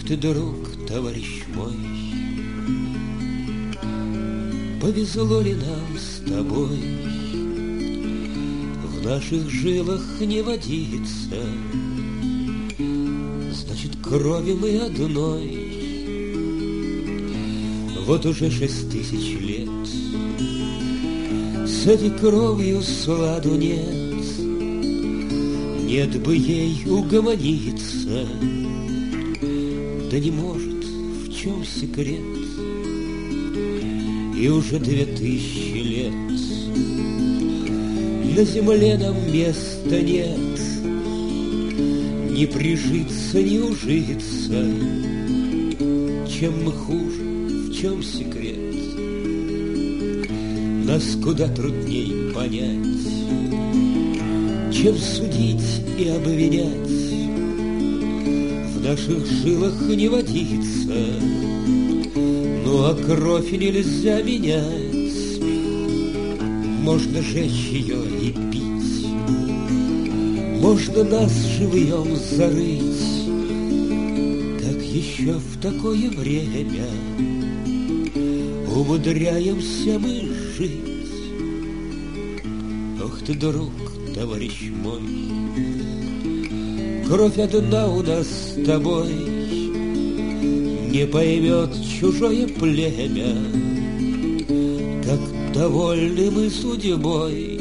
Ох ты, друг, товарищ мой, повезло ли нам с тобой? В наших жилах не водится, значит, крови мы одной. Вот уже 6000 лет с этой кровью сладу нет, нет бы ей угомониться, да не может, в чем секрет? И уже 2000 лет на земле нам места нет, не прижиться, не ужиться. Чем мы хуже, в чем секрет? Нас куда трудней понять, чем судить и обвинять. В наших жилах не водится, ну а кровь нельзя менять. Можно жечь ее и пить, можно нас живьем зарыть. Как еще в такое время умудряемся мы жить? Ох ты, друг, товарищ мой, кровь одна у нас с тобой, не поймет чужое племя, как довольны мы судьбой.